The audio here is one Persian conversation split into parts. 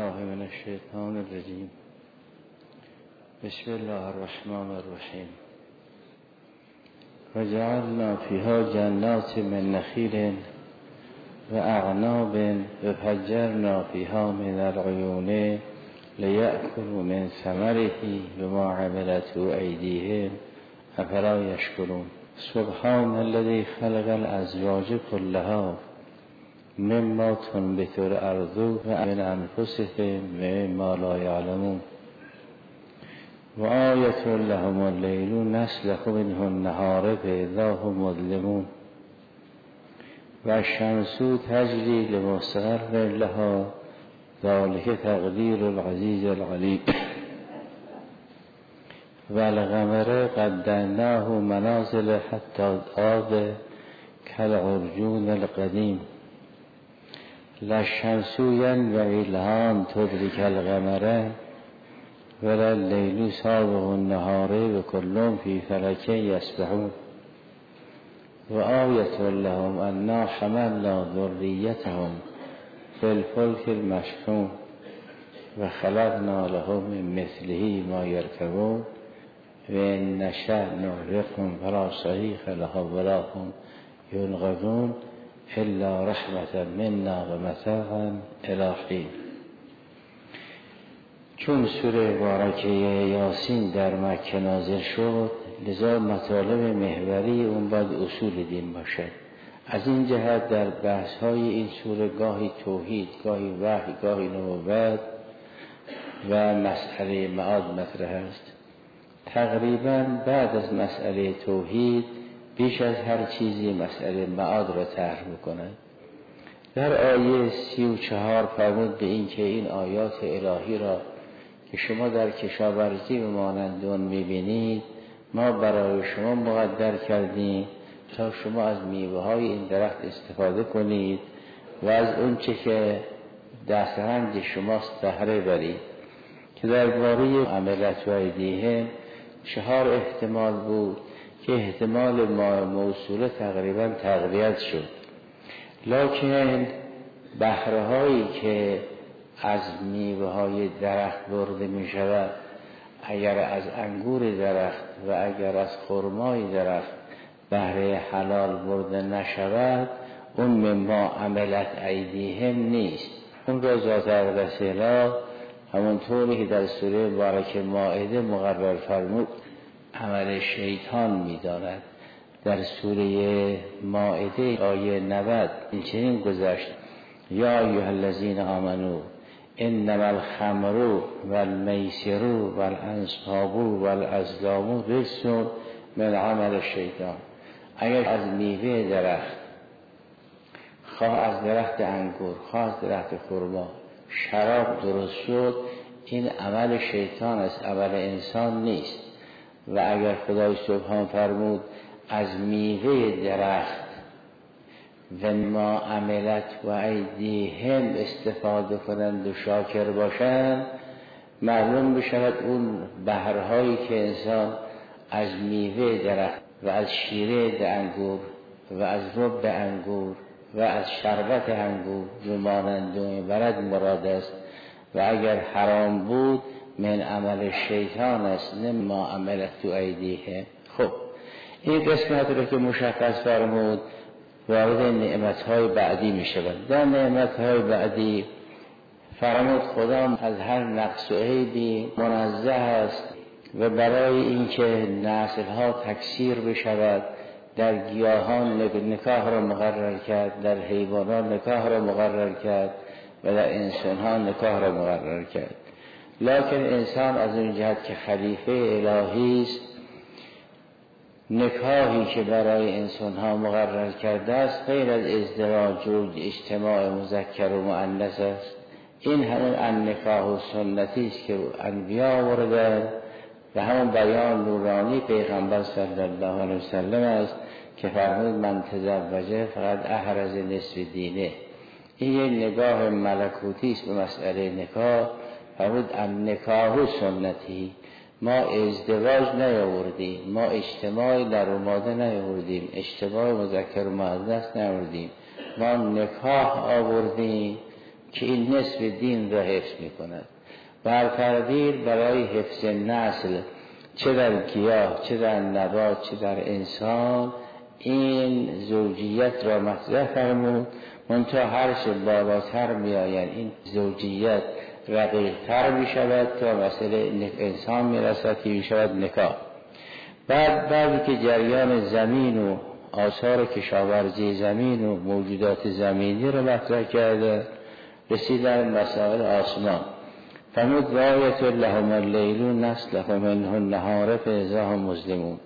بالله من الشیطان الرجیم. بسم الله الرحمن الرحیم. و جعلنا فیها جنات من نخیل و اعناب و فجرنا فیها من العیون لیأکلوا من ثمره بما عملته ایدیهم افلا یشکرون. سبحان الذی خلق الازواج كلها مما تنبت الارض و من انفسهم مما لا یعلمون. و آیة لهم اللیل نسلخ منه النهار فاذا هم مظلمون. و الشمس تجری لمستقر لها ذلک تقدیر العزیز العلیم. و القمر قدرناه منازل حتی عاد کالعرجون القدیم. لا الشمس ینبغی لها ان تدرک القمر ولا اللیل سابق النهار و کل فی فلک یسبحون. و آیة لهم انا حملنا ذریتهم فی الفلک المشحون و خلقنا لهم من مثله ما یرکبون و ان نشأ نغرقهم فلا صریخ لهم ولا هم ینقذون الا رحمة منا و متاعا الی حین. چون سوره مبارکه یاسین در مکه نازل شد، لذا مطالب محوری اون باید اصول دین باشد. از این جهت در بحث های این سوره گاهی توحید، گاهی وحی، گاهی نبوت و مسئله معاد مطرح است. تقریبا بعد از مسئله توحید بیش از هر چیزی مسئله معاد را طرح می‌کند. در آیه 34 فرمود به این که این آیات الهی را که شما در کشاورزی و مانندون می‌بینید ما برای شما مقدر کردیم تا شما از میوه‌های این درخت استفاده کنید و از اون چه که دسترنج شماست بهره برید. که درباره عملت و ایدیهم 4 احتمال بود که احتمال موصوله تقریبا تقویت شد، لکن بهره‌هایی که از میوه‌های درخت برده می شود، اگر از انگور درخت و اگر از خرمای درخت بهره حلال برده نشود، اون مما عملت ایدیهم نیست. اون را ذات اقدس الهی همونطوری که در سوره مبارکه مائده مقرر فرمود عمل شیطان می‌داند. در سوره مائده آیه 90 این چنین گذشت: یا ایها الذین آمنو انما الخمر والمیسر والانصاب والازلام رجس من عمل الشیطان. اگر از میوه درخت، خواه از درخت انگور، خواه از درخت خرما، شراب درست شد، این عمل شیطان است، عمل انسان نیست. و اگر خدای سبحان فرمود از میوه درخت و ما عملت و ایدیهم استفاده کنند و شاکر باشند، معلوم بشود اون بهرهایی که انسان از میوه درخت و از شیره انگور و از رب انگور و از شربت انگور و مانند برد مراد است. و اگر حرام بود من عمل شیطان است، نه ما عملت تو ایدیهم. خب این قسمت رو که مشخص فرمود وارد نعمت‌های بعدی می شود. در نعمت‌های بعدی فرمود خدا از هر نقص و عیبی منزه است و برای اینکه نسل‌ها تکثیر بشود در گیاهان نکاح را مقرر کرد، در حیوانات نکاح را مقرر کرد و در انسان‌ها نکاح را مقرر کرد. لکن انسان از اون جهت که خلیفه الهی است، نکاحی که برای انسان‌ها مقرر کرده است غیر از ازدواج و اجتماع مذکر و مؤنث است. این همون النکاح و سنتی است که انبیا آوردند و همون بیان نورانی پیغمبر صلی الله علیه وسلم است که فرمود من تزوجه فقط احرز نصف دینه. این یک نگاه ملکوتی است به مسئله نکاح. فرمود النکاح سنتی، ما ازدواج نیاوردیم، ما اجتماع در اوماده نیاوردیم، اجتماع مذکر و مؤنث نیاوردیم، ما نکاح آوردیم که این نصف دین را حفظ می کند. بر تقدیر برای حفظ نسل چه در گیاه، چه در نبات، چه در انسان این زوجیت را مطرح فرمود. منتها هر چه بالاتر می آید این زوجیت رقیق‌تر می شود تا مسئله انسان می رسد که می شود نکاح. بعدی که جریان زمین و آثار کشاورزی زمین و موجودات زمینی را مطرح کرده، رسیدن مسائل آسمان. فرمود رایت لهم اللیل نسلخ منه النهار فاذا هم مظلمون.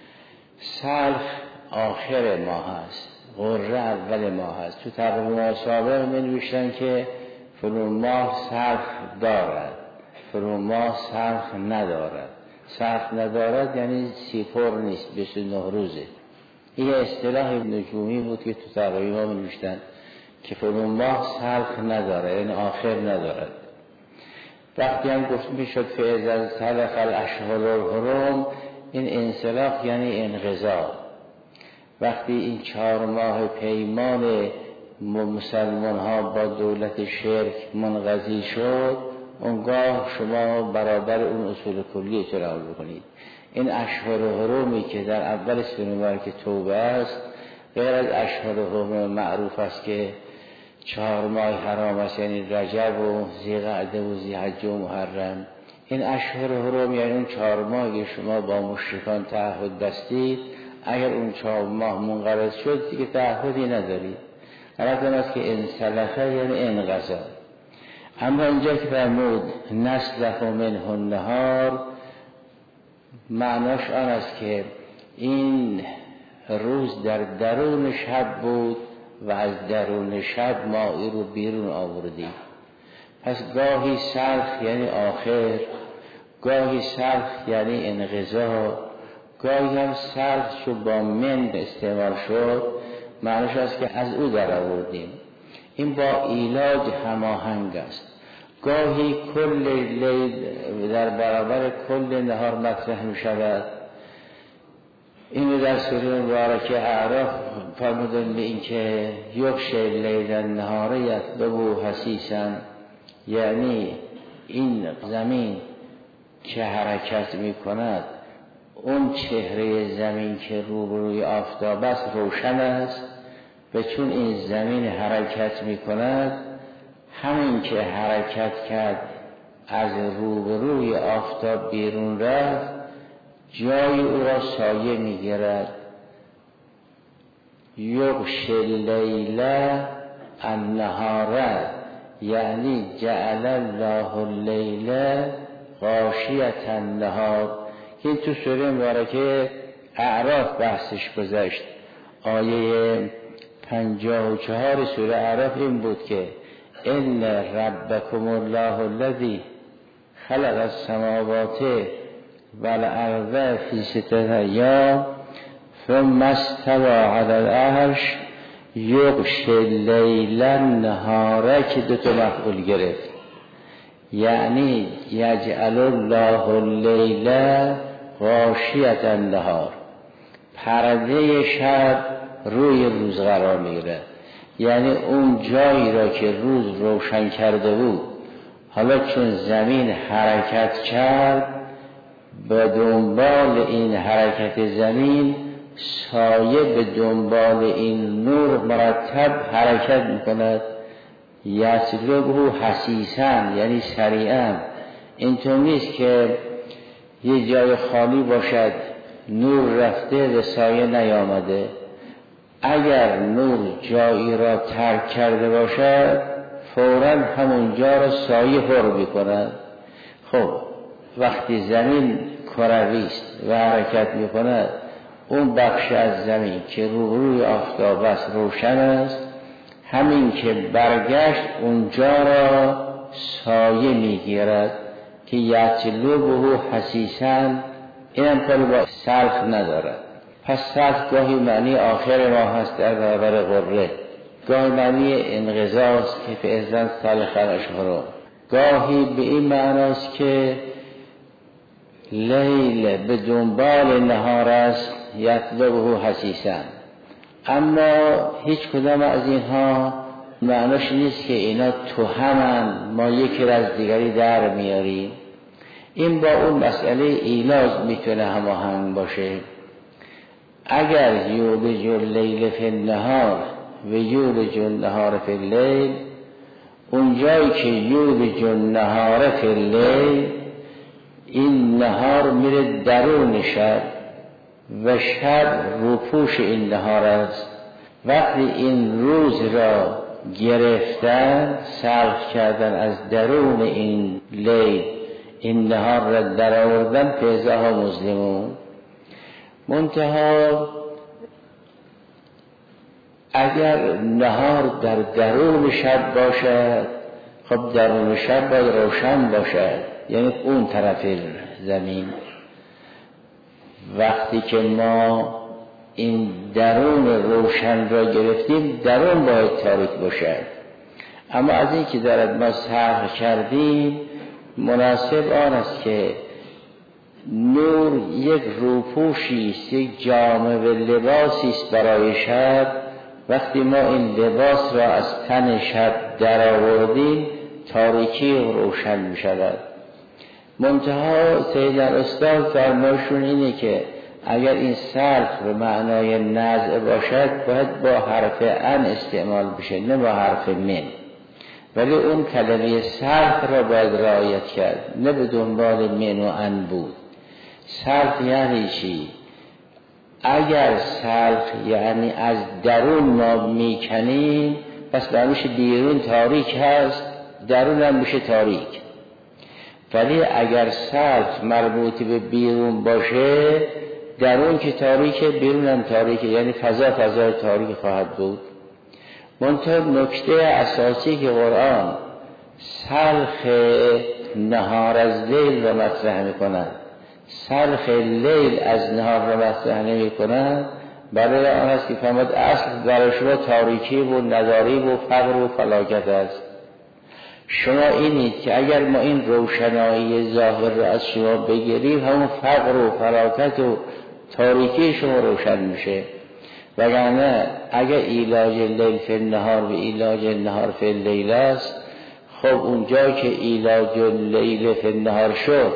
سلخ آخر ماه هست، غره اول ماه هست. تو تقویم سابق می‌نوشتن که فلان ماه سلخ دارد، فلان ماه سلخ ندارد. سلخ ندارد یعنی سیپر نیست، 29 روزه. این اصطلاح نجومی بود که تو تقویم ها می‌نوشتن که فلان ماه سلخ ندارد، یعنی آخر ندارد. وقتی هم گفت میشد فاذا سلخ الاشهر الحرم، این انسلاخ یعنی انقضا. وقتی این 4 ماه پیمان مسلمان ها با دولت شرک منقضی شد، اونگاه شما برابر اون اصول کلی چرا عمل بکنید. این اشهر حرمی که در اول سوره مبارکه توبه است، غیر از اشهر حرم معروف است که 4 ماه حرام است، یعنی رجب و ذیقعده و ذی‌حجه و محرم. این اشهر حرم یعنی اون 4 ماهی شما با مشرکان تعهد بستید، اگر اون 4 ماه منقضی شد دیگه تعهدی ندارید. علت است که انسلخه یعنی انقضا. اما اینجا که فرمود نسلخ منه النهار، معناش آن است که این روز در درون شب بود و از درون شب ما این رو بیرون آوردیم. پس گاهی سلخ یعنی آخر، گاهی سلخ یعنی انقضا، گاهی هم سلخ شو با من استعمال شد، معناش است که از او در آوردیم. این با ایلاج هماهنگ است. گاهی کل لیل در برابر کل نهار مطرح می شود. این در سوره مبارکه اعراف فرمودن به این که یغشی لیل النهار یطلبه حثیثا، یعنی این زمین که حرکت می کند، اون چهره زمین که روبروی آفتاب است روشن است و چون این زمین حرکت می کند، همین که حرکت کرد از روبروی آفتاب بیرون رفت، جای او را سایه می گیرد. یغشی اللیل النهار یعنی جعل الله اللیل غاشیة النهار. که این تو سوره مبارکه اعراف بحثش گذشت. آیه 54 سوره اعراف این بود که ان ربکم الله الذی خلق السماوات والارض فی 6 ایام ثم استوى علی العرش یغشی اللیل النهار، که 2 مفعول گرفت، یعنی یجعل الله اللیل غاشیة النهار، پرده شب روی روز قرار میگیره. یعنی اون جایی را که روز روشن کرده بود، حالا چون زمین حرکت کرد، به دنبال این حرکت زمین سایه به دنبال این نور مرتب حرکت میکند. یطلبه حثیثا یعنی سریعا. اینطور نیست که یه جای خالی باشد نور رفته و سایه نیامده. اگر نور جایی را ترک کرده باشد، فوراً همونجا را سایه پر می‌کند. خب وقتی زمین کروی است و حرکت می‌کند، اون بخش از زمین که روی آفتاب است روشن است، همین که برگشت اونجا را سایه می‌گیرد که یطلبه حثیثا. اینم کاری با سلخ ندارد. پس سلخ گاهی معنی آخر ماه هست در برابر غره، گاهی معنی انقضاست که فاذا سلخ الاشهر، گاهی به این معناست که لیل به دنبال نهار است یطلبه حثیثا. اما هیچ کدام از اینها معناش نیست که اینا توهمن ما یکی را از دیگری در میاریم. این با اون مسئله ایلاج میتونه هماهنگ باشه. اگر یولج اللیل فی النهار و یولج النهار فی اللیل، اونجایی که یولج النهار فی اللیل، این نهار میره درون شب و شب روپوش این نهار است. وقتی این روز را گرفتن، سلخ کردن از درون این لیل، این نهار را در آوردن، فیضاها مظلمون. منتها اگر نهار در درون شب باشد، خب درون شب باید روشن باشد، یعنی اون طرف زمین. وقتی که ما این درون روشن را گرفتیم، درون باید تاریک باشد. اما از این که دارد ما سرح کردیم، مناسب آن است که نور یک روپوشی است، یک جامه و لباسی است برای شب. وقتی ما این لباس را از تن شب در آوردیم، تاریکی روشن می شود. منتها سید الاستاد فرمایشون اینه که اگر این سلخ به معنای نزع باشد، باید با حرف ان استعمال بشه، نه با حرف من. ولی اون کلمه سلخ را باید رعایت کرد، نه به دنبال من و ان بود. سلخ یعنی چی؟ اگر سلخ یعنی از درون ما میکنیم، پس برمیشه بیرون تاریک هست، درون هم میشه تاریک. ولی اگر سلخ مربوط به بیرون باشه، درون که تاریکه، بیرون هم تاریکه، یعنی فضای تاریک خواهد بود. منتها نکته اساسی که قرآن سلخ نهار از لیل را مطرح میکنند، سلخ لیل از نهار را مطرح نمیکنند، برای آن است که فرمود اصل برای شما تاریکی و نداری و فقر و فلاکت است. شما اینید که اگر ما این روشنایی ظاهر را از شما بگیریم، همون فقر و فلاکت و تاریکی شما روشن میشه. وگرنه اگر ایلاج لیل فی النهار و ایلاج النهار فی اللیل است، خب اونجا که ایلاج لیل فی النهار شد،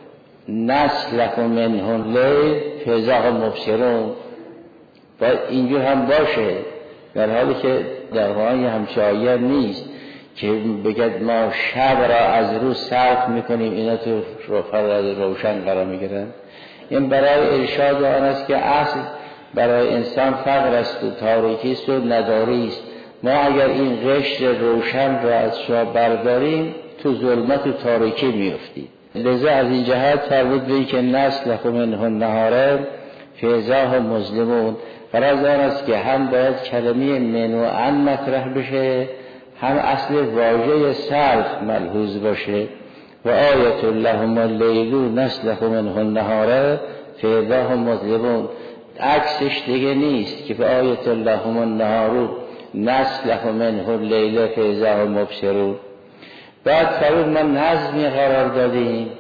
نسلک منه اللیل فیضاها مبصرون، باید اینجور هم باشه. در حالی که در قرآن همچه آیه نیست که بگد ما شب را از روز سلخ میکنیم، اینا تو روشن قرار میگیرن. این برای ارشاد آن است که اصل برای انسان فقر است و تاریکی است و نداری است. ما اگر این قشر روشن را از شما برداریم، تو ظلمت و تاریکی میفتید. لذا از این جهت فرمود به که نسلک منه النهار فیضاها مظلمون. غرض آن است که هم باید کلمه من و ان مطرح بشه، هم اصل واژه سلخ ملحوظ باشه. و آیت لهم اللیل نسلک منه النهار فیضاها مظلمون. عکسش دیگه نیست که به آیت لهم النهار نسلک منه اللیل فیضاها مبصرون. بعد فرمود ما نظمی قرار دادیم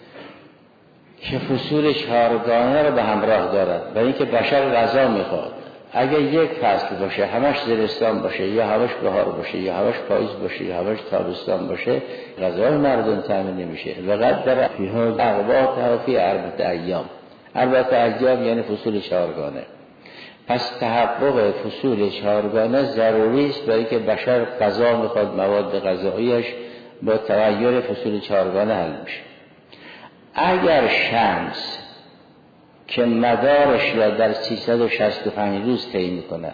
که فصول چهارگانه رو به همراه دارد، برای اینکه بشر غذا میخواد. اگر یک فصل باشه، همش زمستان باشه، یا همش بهار باشه، یا همش پاییز باشه، یا همش تابستان باشه، غذای مردم تامین نمیشه. وقت در فیها اقوات فی 4 ایام. 4 ایام یعنی فصول چهارگانه. پس تحقق فصول چهارگانه ضروری است، برای که بشر غذا میخواد، مواد غذاییش با تغییر فصول چهارگانه حل میشه. اگر شمس که مدارش را در 365 روز طی می‌کند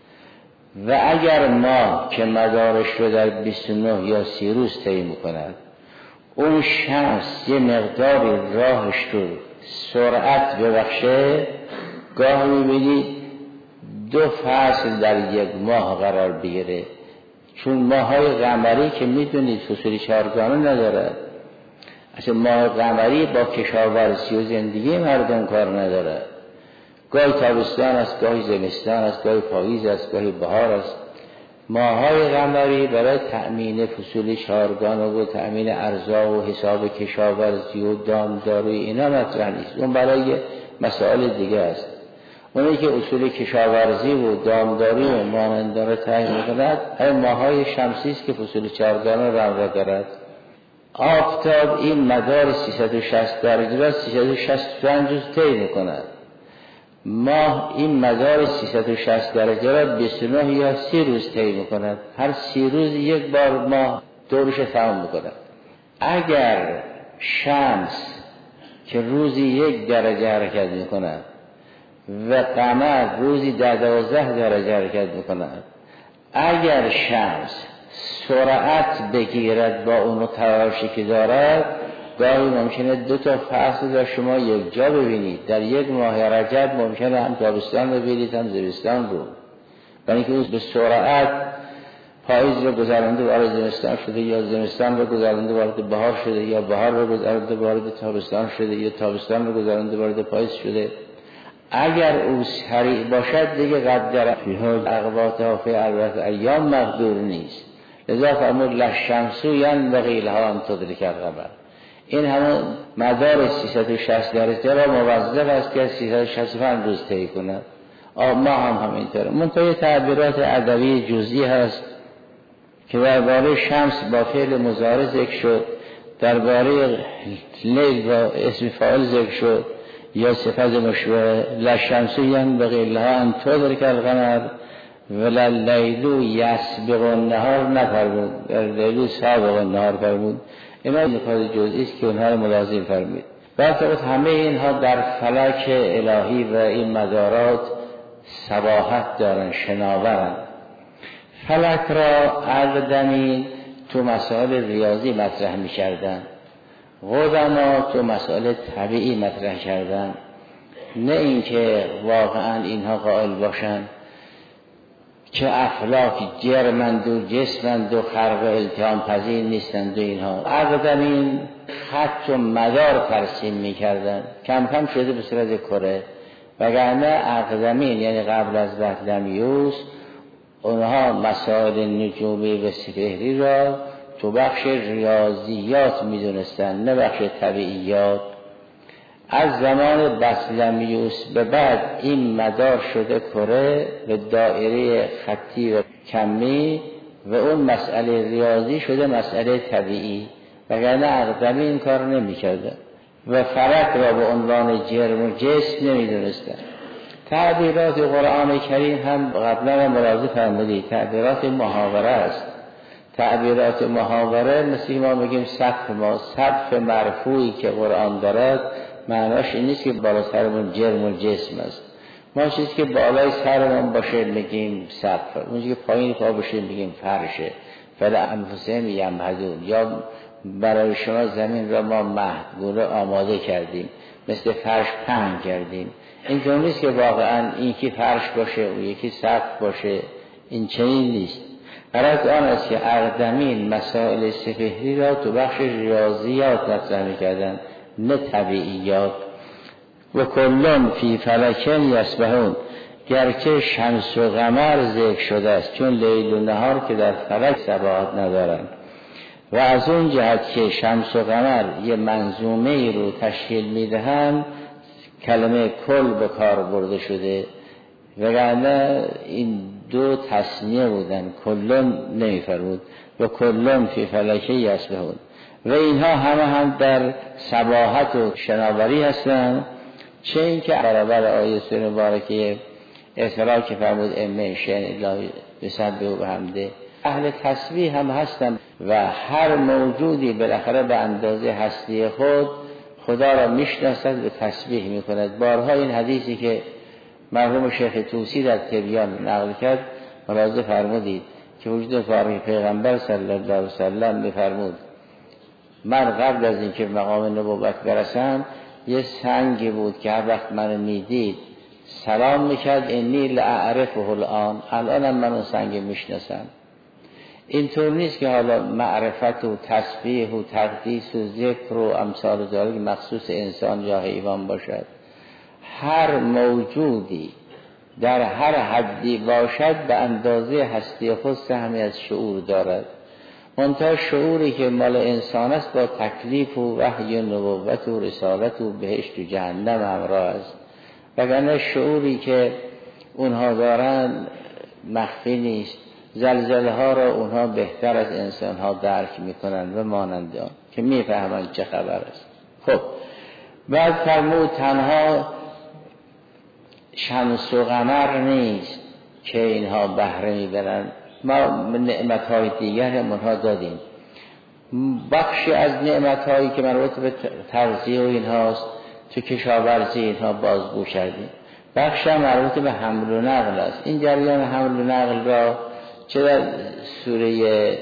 و اگر ماه که مدارش را در 29 یا 30 روز طی می‌کند، اون شمس یه مقداری راهش رو سرعت ببخشه، گاه می‌بینید 2 فصل در یک ماه قرار بگیره. چون ماه‌های قمری که می‌دونید فصول چهارگانه نداره، اصلا ماه قمری با کشاورزی و زندگی مردم کار نداره. گاهی تابستان است، گاهی زمستان است، گاهی پاییز است، گاهی بهار است. ماه‌های قمری برای تأمین فصول چهارگانه و تأمین ارزاق و حساب کشاورزی و دامداری اینا مطرح نیست، اون برای مسائل دیگه است. اونی که اصول کشاورزی و دامداری و مانندار تعیین می‌کند همین ماه‌های شمسی است که فصول 14 را دارد. آفتاب این مدار 360 درجه را 365 روز طی می‌کند. ماه این مدار 360 درجه را 29 یا 30 روز طی می‌کند. هر 30 روز یک بار ماه دورش تمام می‌کند. اگر شمس که روزی 1 درجه حرکت می‌کند و قمر روزی 12 درجه حرکت می‌کند، اگر شمس سرعت بگیرد با اونو تراشی که دارد، گاهی ممکنه 2 تا فصل در شما یک جا ببینید. در یک ماه رجب ممکنه هم تابستان ببینید هم زمستان رو، برای اینکه او به سرعت پاییز رو گذرانده وارد زمستان شده، یا زمستان رو گذرانده وارد بهار شده، یا بهار رو گذرانده وارد تابستان شده، یا تابستان رو گذرانده وارد پاییز شده. اگر او سریع باشد دیگه قدر فیها اقواتها فی البته ایام مقدور نیست. لذا فرمود للشمس ینبغی لها ان تدرک القمر. این همون مدار 360 درجه را موظف است که 365 روز طی کند. ما هم همینطوره. منتهی تعبیرات ادبی جزئی هست که درباره شمس با فعل مضارع ذکر شد، درباره لیل با اسم فاعل ذکر شد یا صفت مشبهه. للشمس ینبغی لها ان تدرک القمر ولللیل یسبق النهار نفرمود، لیل سابق النهار فرمود. اینا نکات جزئی است که اونها رو ملازم فرمید. برای همه اینها در فلک الهی و این مدارات صباحت دارن، شناورن. فلک را اقدمی تو مسائل ریاضی مطرح می کردن، قدما تو مسائل طبیعی مطرح کردن، نه اینکه واقعا اینها قائل باشن که افلاک جرمند و جسمند و خرق التهام پذیر نیستند و اینها. اقدمین خط و مدار ترسیم می کردن، کم کم شده به صورت کره. وگرنه اقدمین یعنی قبل از بطلمیوس اونها مسائل نجومی و سپهری را تو بخش ریاضیات می دونستن، نه بخش طبیعیات. از زمان بطلمیوس به بعد این مدار شده کره به دایره خطی و کمی و اون مسئله ریاضی شده مسئله طبیعی. وگرنه اقدمی این کار نمی کرده و فلک را به عنوان جرم و جسم نمی دونستن. تعبیرات قرآن کریم هم قبلا ملاحظه فرمودید تعبیرات محاوره است. تعبیرات محاوره مثل ما بگیم سقف مرفوعی که قرآن دارد معناش این نیست که بالا سرمون جرم و جسم است. ما چیزی که بالای سرمون باشه میگیم سقف، اونجا که پایین پا باشه میگیم فرشه. فل انفسهم یمهدون، یا برای شما زمین را ما مهدگونه آماده کردیم، مثل فرش پهن کردیم. این طور نیست که واقعا این که فرش باشه و یکی سقف باشه، این چنین نیست. غرض آن است که اقدمین مسائل سپهری را تو بخش ریاضیات مطرح می‌کردند، نه طبیعیات. و کلون فی فلکن یسبحون، گرچه شمس و قمر ذکر شده است چون لیل و نهار که در فلک ثبات ندارند، و از اون جهت که شمس و قمر یه منظومه رو تشکیل میدهند کلمه کل به کار برده شده، وگرنه این دو تسمیه بودن، کلون نمیفرمود. و کلون فی فلکه یسبحون. و اینها هم در صباحت و شناوری هستند، چه این که برابر آیه سوره مبارکه اسراء که فرمود اما شأن الله بسبح و بحمده. اهل تسبیح هم هستند و هر موجودی بالاخره به اندازه هستی خود خدا را میشناسد و تسبیح میکند. بارها این حدیثی که مرحوم شیخ طوسی در تبیان نقل کرد ملاحظه فرمودید که وجود فاروق پیغمبر صلی الله علیه و سلم میفرمود من قبل از اینکه مقام نبوت برسم یه سنگی بود که هر وقت منو میدید سلام میکرد انی لاعرفه الانم من اون سنگ میشناسم. اینطور نیست که حالا معرفت و تسبیح و تقدیس و ذکر و امثال ذالک مخصوص انسان یا حیوان باشد. هر موجودی در هر حدی باشد به اندازه هستی خود سهمی از شعور دارد. منتها شعوری که مال انسان است با تکلیف و وحی و نبوت و رسالت و بهشت و جهنم همراه است. وگرنه شعوری که اونها دارن مخفی نیست. زلزله ها را اونها بهتر از انسان ها درک میکنن و مانند آن که میفهمن چه خبر است. خب بعد فرمود تنها شمس و قمر نیست که اینها بهره میبرن، ما نعمتهای دیگر اونها دادیم. بخشی از نعمتهایی که مربوط به تغذیه و اینهاست تو کشاورزی اینها بازگو کردیم. بخشی هم مربوط به حمل و نقل است. این جریان حمل و نقل را چه در سوره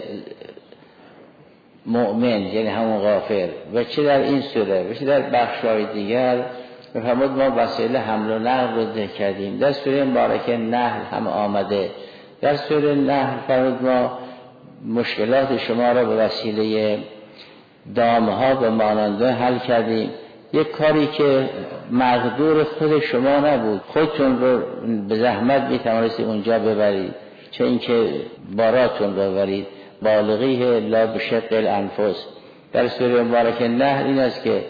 مؤمن یعنی همون غافر و چه در این سوره و چه در بخش‌های دیگر بفرمود ما وسیله حمل و نقل رو ذکر کردیم. در سوره مبارکه نحل هم آمده. در سوره نحل فرمود ما مشکلات شما را به وسیله دامها به ماننده حل کردیم. یک کاری که مقدور خود شما نبود، خودتون رو به زحمت میتوانستید اونجا ببرید، چه اینکه باراتون رو ببرید. بالغیه لا بشق الانفس. در سوره مبارکه نحل این است که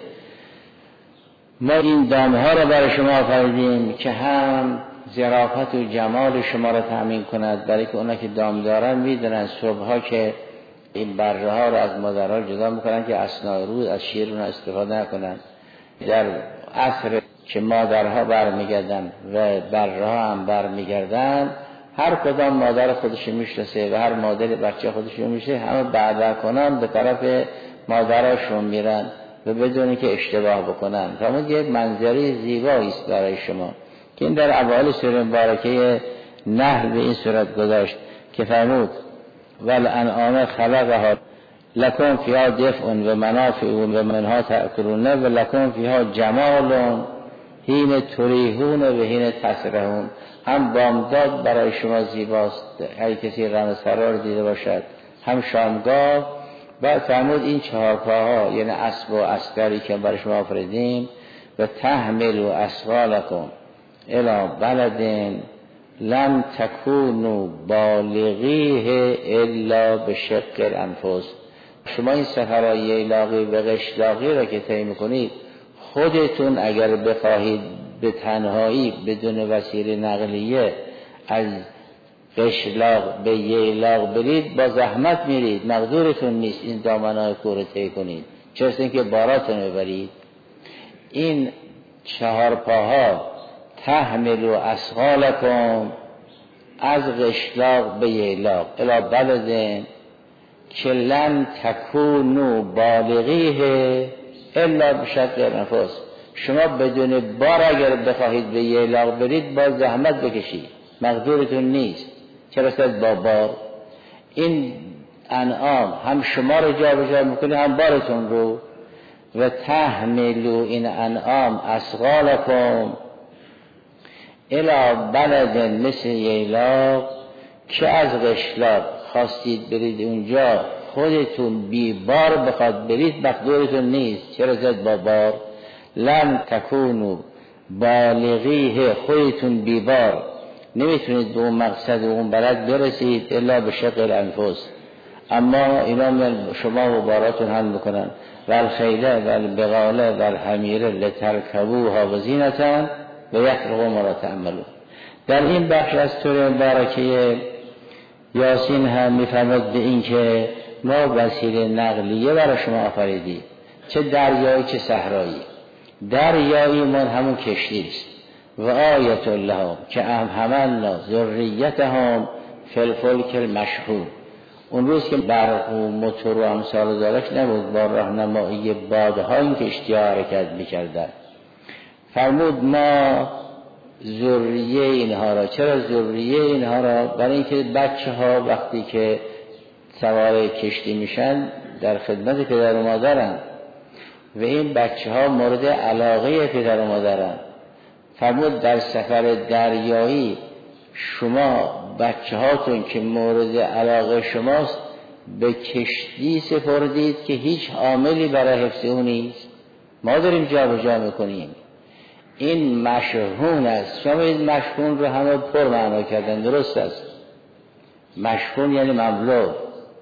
ما این دامها را برای شما آفریدیم که هم ظرافت و جمال شما را تأمین کند، برای که اونا که دام دارن میدونن صبحها که این بره ها را از مادرها جدا میکنن که اثناء روز از شیر اونها استفاده نکنن. در عصر که مادرها برمیگردن و بره ها هم برمیگردن، هر کدام مادر خودش میشناسه و هر مادر بچه خودش میشه، همه بعد کنان به طرف مادرشون میرن و بدون که اشتباه بکنن. فرمود یک منظری زیبایی است برای شما که این در اوایل سوره مبارکه نحل به این صورت گذاشت که فرمود والانعام خلقها لکم فیها دفء و منافع و منها تأکلون و لکم فیها جمال حین تریحون و حین تسرحون. هم بامداد برای شما زیباست هر کسی رم سرا رو دیده باشد، هم شامگاه. بعد فرمود این چهار پاها یعنی اسب و عسکری که برای شما آفریدیم و تحمل و اسقالکم الی بلد لم تکونوا بالغیه الا بشق الانفس. شما این سفرهای ییلاقی و قشلاقی را که طی میکنید، خودتون اگر بخواهید به تنهایی بدون وسیله نقلیه از قشلاق به ییلاق برید با زحمت میرید، مقدورتون نیست این دامنهای کوه طی کنید، چه برسه که باراتون ببرید. این چهار پاها تحمل و اسقالکم از قشلاق به ییلاق الی بلد که لن تکونوا بالغیه الا بشق الانفس. شما بدون بار اگر بخواهید به ییلاق برید با زحمت بکشید، مقدورتون نیست، چه رسد با بار. این انعام هم شما رو جا به جا میکنه هم بارتون رو. و تحملوا این انعام اسقالکم الی بلد مثل ییلاق که از قشلاق خواستید برید اونجا خودتون بی بار بخواد برید، مقدورتون نیست، چه رسد با بار. لم تکونوا بالغیه، خودتون بی بار نمیتونید به اون مقصد و اون بلد برسید الا به شق الانفس. اما اینا شما و باراتون حل میکنن. والخیل والبغال والحمیر لترکبوها و زینة و یخلق ما لا تعملون. در این بخش از سوره مبارکه یاسین هم میفرماد به این که ما وسیله نقلیه برای شما آفریدیم، چه دریایی چه صحرایی. دریایی من همون کشتی است و آیت لهم که حملنا ذریتهم فی الفلک المشحون. اون روز که برق و موتور و امثال دارش نبود، با راهنمایی بادهای کشتی ها حرکت میکردن. فرمود ما ذریه اینها را. چرا ذریه اینها را؟ برای اینکه بچه ها وقتی که سوار کشتی میشن در خدمت پدر و مادرن و این بچه ها مورد علاقه پدر و مادرن. فرمود در سفر دریایی شما بچه هاتون که مورد علاقه شماست به کشتی سپردید که هیچ عاملی برای حفظ اون نیست، ما داریم جا به جا میکنیم. این مشحون است. شما این مشحون رو همه پر معنا کردن، درست است. مشحون یعنی مملو،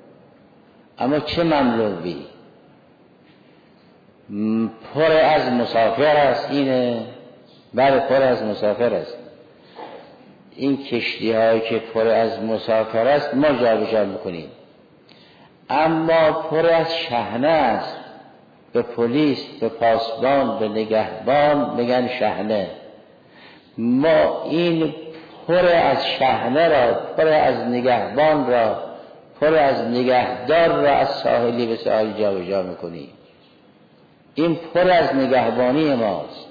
اما چه مملوی؟ پر از مسافر است اینه، بله پر از مسافر است. این کشتی هایی که پر از مسافر است ما جابجا میکنیم، اما پر از شحنه است. به پلیس، به پاسبان، به نگهبان میگن شحنه. ما این پر از شحنه را، پر از نگهبان را، پر از نگهدار را از ساحلی به ساحل جابجا میکنیم. این پر از نگهبانی ماست.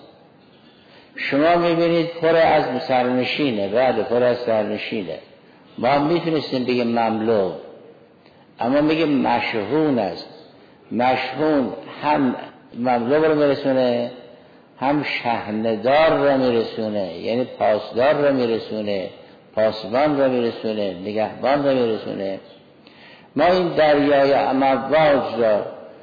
شما میبینید پر از سرنشینه، بله پر از سرنشینه. ما هم میتونستیم بگیم مملو، اما میگیم مشحون است. مشحون هم مملو رو میرسونه، هم شحندار رو میرسونه، یعنی پاسدار رو میرسونه، پاسبان رو میرسونه، نگهبان رو میرسونه. ما این دریای امواج را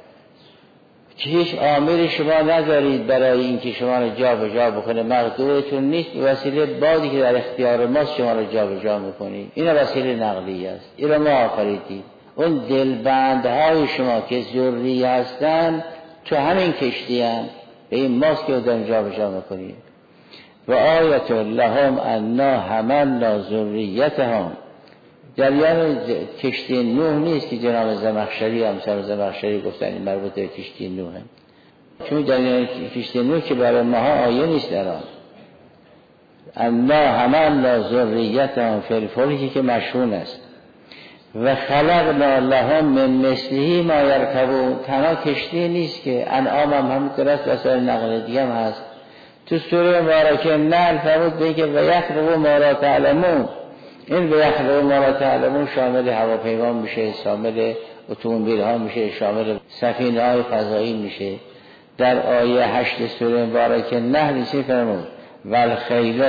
که هیچ عاملی شما ندارید برای اینکه شما رو جا به جا بکنه، مقدورتون نیست، به وسیله بادی که در اختیار ماست شما رو جا به جا میکنید. این وسیله نقلیه است، این رو ما آفریدیم. اون دلبندهای شما که ذری هستن تو همین کشتی هم به این ماست که داریم جا به جا میکنیم. و آیت لهم انا حملنا ذریتهم. جریان کشتی نوح نیست که جناب زمخشری امثال زمخشری گفتن این مربوط به کشتی نوحه، چون جریان کشتی نوح که برای ماها آیه نیست در آن. انا حملنا ذریتهم فی الفلک که مشهون است. و خلقنا لهم من مثله ما یرکبون. تنها کشتی نیست که انعام هم همینطور است، وسایل نقل دیگه هم هست. تو سوره مبارکه نحل فرمود بگه و یخلقوا ما لا تعلمون. این و یخلقوا ما لا تعلمون شامل هواپیما میشه، شامل اتومبیل ها میشه، شامل سفینه های فضایی میشه. در آیه 8 سوره مبارکه نحل چی فرمود؟ والخیل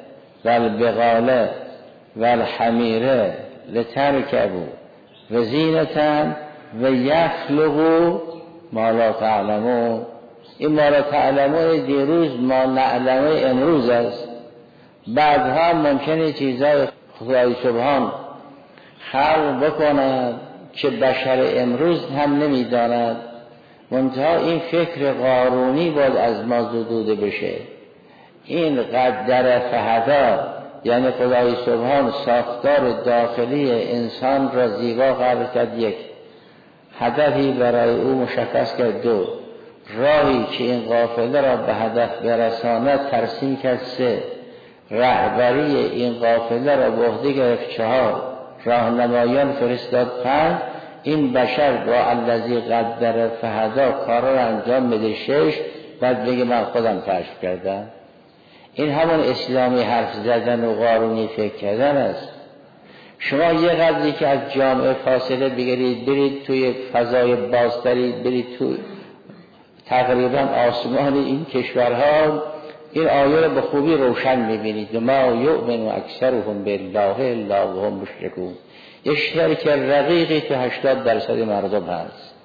والبغال والحمیره لترکبوا و زینتن و یخلقوا ما لا تعلمون. این ما لا تعلمون دیروز ما نعلمه امروز است. بعدها ممکنه چیزای خدای سبحان خلق بکند که بشر امروز هم نمیداند. منتها این فکر قارونی باید از ما زدوده بشه. این قدر فهدا، یعنی خدای سبحان ساختار داخلی انسان را زیبا قرار کرد، یک هدفی برای او مشخص کرد، دو راهی که این قافله را به هدف برساند ترسیم کرد، سه رهبری این قافله را به عهده گرفت، چهار راهنمایان فرستاد، پنج این بشر با الذی قدر فهدا کارا را انجام بده، شش بعد بگه من خودم کشف کردم. این همون اسلامی حرف زدن و قارونی فکر کردن است. شما یه قدری که از جامعه فاصله بگیرید، برید توی فضای بازتری، برید توی تقریبا آسمان این کشورها، این آیه رو به خوبی روشن میبینید. ما یؤمن اکثرهم بالله الا وهم مشرکون. یه شرک رقیقی تو 80% مردم هست.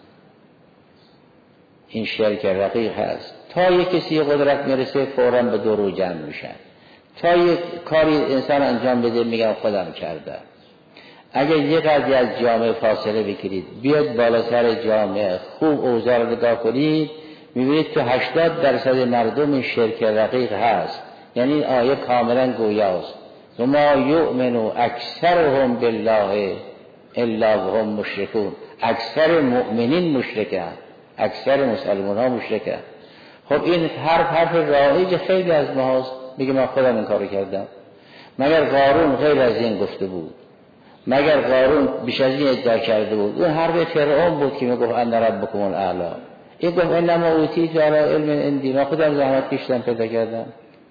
این شرک رقیق هست. تا یک کسی قدرت میرسه فوراً به دو رو جمع میشن. تا یک کاری انسان انجام بده میگن خودم کردم. اگر یک قدری از جامعه فاصله بگیرید، بیاد بالا سر جامعه، خوب اوضاع رو نگاه کنید، میبینید تو 80% مردم این شرک رقیق هست. یعنی این آیه کاملا گویاست. و ما یؤمن اکثرهم بالله الا وهم مشرکون. اکثر مؤمنین مشرکن، اکثر مسلمان ها مشرکن. خب این حرف رایج خیلی از ما هست. میگه من خودم این کارو کردم. مگر قارون غیر از این گفته بود؟ مگر قارون بیش از این ادعا کرده بود؟ اون حرف فرعون بود که میگفت ان ربکم الاعلی. این گفت انما اوتیت علی علم عندی، من خودم زحمت کشیدم پیدا کردم.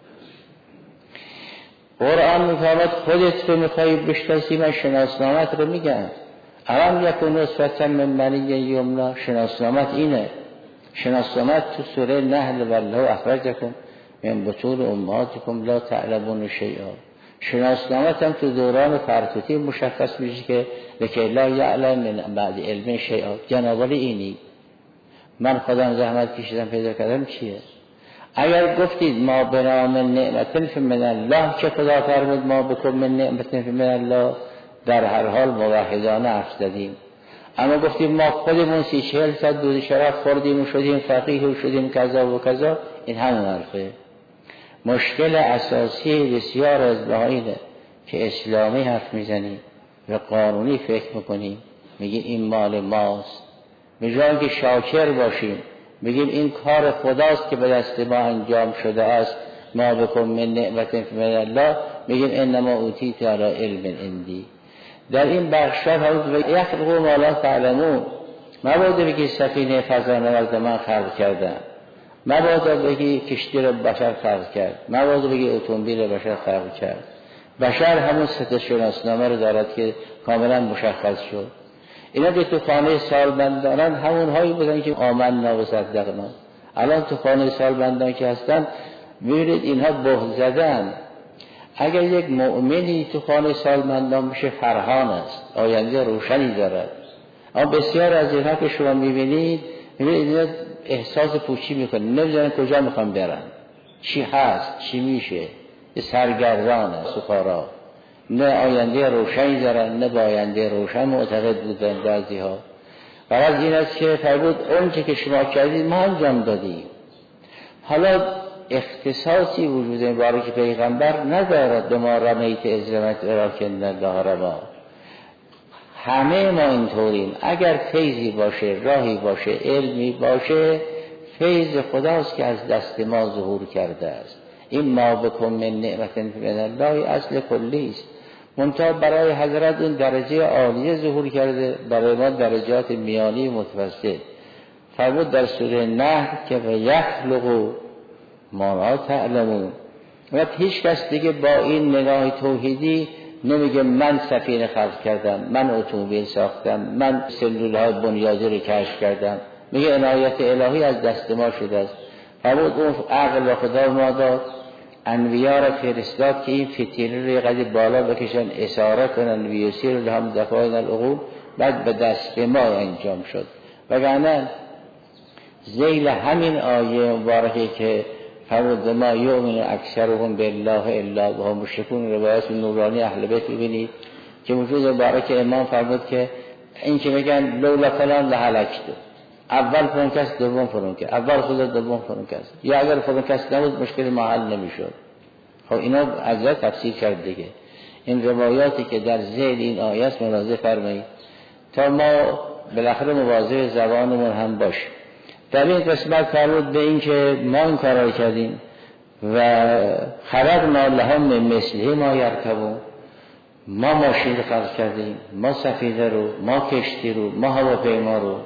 قرآن میفرماید خودت رو میخوای بشناسی، من شناسنامت رو میگم. الان یکون نطفة من منی یمنا، شناسنامت اینه. شناسنامت تو سوره نحل والله اخرجکم من بطون امهاتکم لا تعلمون شیئا. شناسنامت هم تو دوران فرتوتی مشخص میشه که لکه لا یعلم من بعد علم شیئا. جنابالی اینی من خودم زحمت کشیدم پیدا کردم چیه؟ اگر گفتید ما بنام نعمت من الله، که خدا فرمود ما بکن من نعمت من الله، در هر حال موحدانه حرف زدیم. اما گفتیم ما خودمون 30-40 ساعت دود شراب خوردیم و شدیم فقیه و شدیم کذا و کذا، این همون حرفه. مشکل اساسی بسیار از بهاییه که اسلامی حرف میزنیم و قانونی فکر میکنیم، میگیم این مال ماست، به جای که شاکر باشیم میگیم این کار خداست که به دست ما انجام شده است، ما بکن من نعمت من الله، میگیم انما اوتیت علی علم عندی. در این بخشات حضرت یخلق ما لا تعلمون، مبادا بگی سفینه فضانورد من خلق کردم، مبادا بگی کشتی رو بشر خلق کرد، مبادا بگی اتومبیل رو بشر خلق کرد. بشر همون ست شناسنامه رو دارد که کاملا مشخص شد. اینا که تو خانه سالمندانن همون هایی بودن که آمنا و صدقنا. الان تو خانه سالمندان که هستن میبینید اینها بهت زدن. اگر یک مؤمنی تو خانه سالمندان بشه فرحان است، آینده روشنی دارد. اما بسیار از اینها که شما میبینید اینا احساس پوچی میکنن، نمیدونن کجا میخوان برن، چی هست، چی میشه، سرگردان است سفارا، نه آینده روشنی دارن، نه با آینده روشن معتقد بودن بعضی ها. برای این است که فرمود اون که شما کردید ما انجام دادیم. حالا اختصاصی وجود مبارک پیغمبر ندارد به ما رمیت از رمت ولکن الله رمی. همه ما اینطوریم. اگر فیضی باشه، راهی باشه، علمی باشه، فیض خداست که از دست ما ظهور کرده است. این ما بکن من نعمت من الله اصل کلی است. منتها برای حضرت اون درجه عالیه ظهور کرده، برای ما درجات میانی متوسط. فرمود در سوره نحل که یخلق ما لا تعلمون. و هیچ کس دیگه با این نگاه توحیدی نمیگه من سفینه خلق کردم، من اتومبیل ساختم، من سلولهای بنیادی رو کشف کردم. میگه عنایت الهی از دست ما شده است. فرمود اون عقل خدا ما داد، انبیا را فرستاد که این فتیله رو قدر بالا بکشن، اشاره کنن، ویسیر لهم دفاعن العقول، بعد به دست ما انجام شد. وگرنه ذیل همین آیه مبارکه که فرمود ما یؤمن اکثرهم بالله الا وهم مشرکون، روایت نورانی اهل بیت ببینید که وجود مبارک امام فرمود که این که میگن لولا فلان لهلکت، اول فلان کس دوم فلان کس، اول خدا دوم فلان کس، یا اگر فلان کس نبود مشکل ما حل نمیشد. خب اینا از تفسیر کرد دیگه. این روایاتی که در ذیل این آیه است ملاحظه فرمایید تا ما بالاخره مواظب زبانمون هم باشیم. در این قسمت فرمود به این که ما این کارا کردیم و خلقنا لهم من مثله ما یرکبون، ما ماشین خلق کردیم، ما سفینه رو، ما کشتی رو، ما هواپیما رو.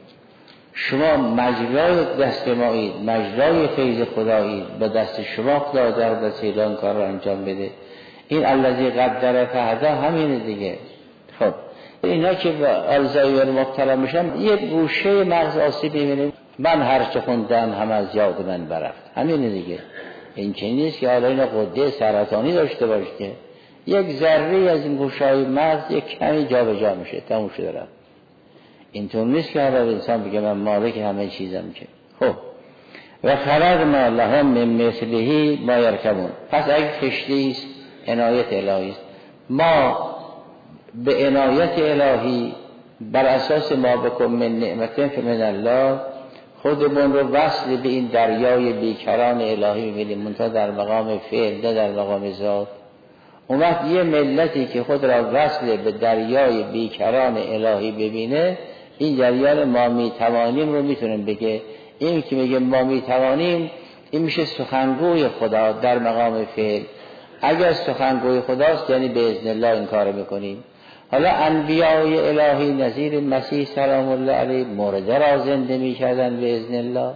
شما مجرای دست مایید، مجرای فیض خدایید، به دست شما خدا در دست این کار رو انجام بده. این الذی قدر فهدی همینه دیگه. خب اینا که الزایور مبتلا میشن یک گوشه مغز آسیب میبینیم، من هر چه خوندم هم از یاد من برفت، همینه دیگه. این چه نیست که حالا اینا قده سرطانی داشته باشه که یک ذره از این گوشه‌های مغز یک کمی جا به جا میشه، تموم شده رفت. اینطور نیست که هر انسان بگه من مالک همه چیزم که. خب و خلقنا لهم من مثله ما یرکبون. پس اگه کشتی است عنایت الهی است، ما به عنایت الهی بر اساس ما بکن من نعمت من الله خودمون رو وصل به این دریای بیکران الهی می‌بینیم، منتها در مقام فعل نه در مقام ذات. اون وقت یه ملتی که خود را وصل به دریای بیکران الهی ببینه، این جریان ما میتوانیم رو میتونیم بگه. این که میگه ما میتوانیم، این میشه سخنگوی خدا در مقام فعل. اگر سخنگوی خداست یعنی به اذن الله این کار میکنیم. حالا انبیای الهی نظیر مسیح سلام الله علیه مرده را زنده میکردن به اذن الله،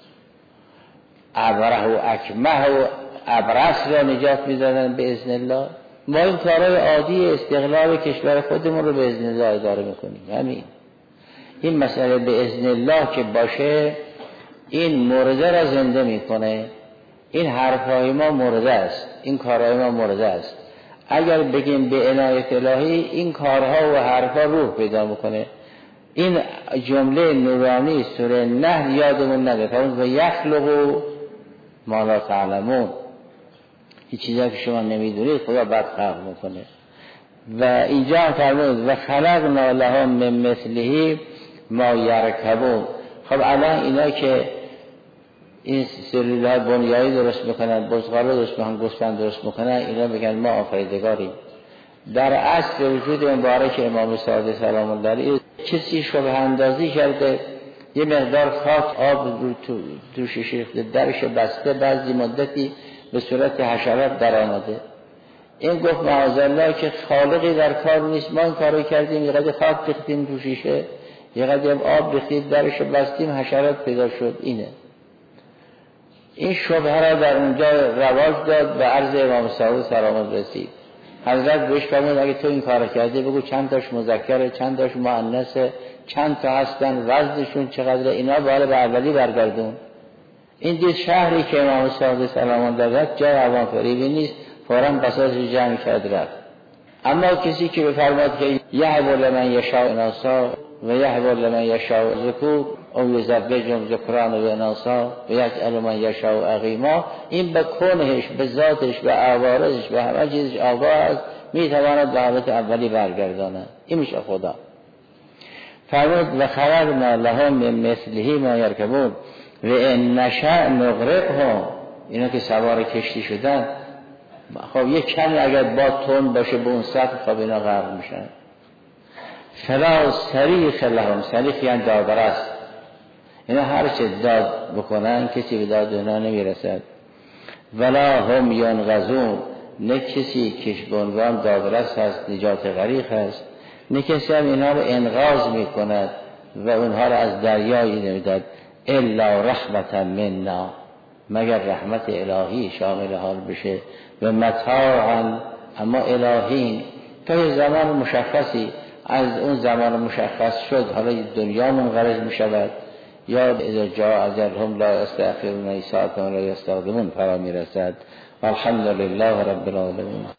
ابره و اکمه و ابرص را نجات میدادن به اذن الله. ما این کارهای عادی استقلال کشور خودمون رو به اذن الله اداره میکنیم. همین این مسئله به اذن الله که باشه، این مرده را زنده میکنه. این حرفهای ما مرده است، این کارهای ما مرده است. اگر بگیم به عنایت الهی، این کارها و حرفها روح پیدا میکنه. این جمله نورانی سوره نحل یادمون نده، فرمود و یخلق ما لا تعلمون، این چیزا که شما نمیدونید خدا بعد خلق میکنه. و اینجا فرمود و خلقنا لهم من مثله ما یرکبون. خب الان اینا که این سلول‌ها بنیایی درست میکنن، بزغاله درست میکنن، گوسفند درست میکنن، اینا بگن ما آفریدگاریم. در اصل وجود مبارک امام صادق سلام الله علیه کسی شبه اندازی کرده، یه مقدار خاک آب رو توش ریخته، درش بسته، بعضی مدتی به صورت حشرات در آمده. این گفت معاذالله که خالقی در کار نیست، ما این کارو کردیم، یه قدر خاک ریختیم تو شیشه، یه قدر آب ریختیم، درش بستیم، حشرات پیدا شد. این شبهه را در اونجا رواج داد و عرض امام صادق سلام الله رسید. حضرت بهش فرمود اگه تو این کار کردی بگو چند تاش مذکره، چند تاش مؤنثه، چند تا هستن، وزنشون چقدره، اینا بالا به اولی برگردون. این دید شهری که امام صادق سلام الله رفت جای عوام فریبی نیست، فوراً بساط جمع کرد رفت. اما کسی که بفرماد که یهب لمن یشاء اناثا و یهب لمن یشاء ذکور او یزوجهم ذکران و اناثا و یجعل من یشاء عقیما، این به کنهش، به ذاتش، به عوارضش، به همه چیزش آگاه است، میتواند به حالت اولی برگرداند. این میشه خدا. فرمود و خلقنا لهم من مثله ما یرکبون و ان نشأ نغرقهم، اینا که سوار کشتی شدن، خب یک کمی اگر باد تند باشه به اون سطح، خب اینا غرق میشن. فلا صریخ لهم، صریخ یعنی دادرس، اینا هر چه داد بکنن کسی به داد اینا نمیرسد. ولا هم ینقذون، نه کسی که به عنوان دادرس هست، نجات غریق هست، نه کسی هم اینا رو انقاذ میکند و اونها رو از دریایی نمیداد. الا رحمتا منا، مگر رحمت الهی شامل حال بشه. و متاعا، اما الهین تا یه زمان مشخصی، از اون زمان مشخص شد حالا دنیا منقرض می شود، یا اذا جاء اجلهم لا یستأخرون ساعة ولا یستقدمون فرا می رسد. الحمدلله رب العالمین.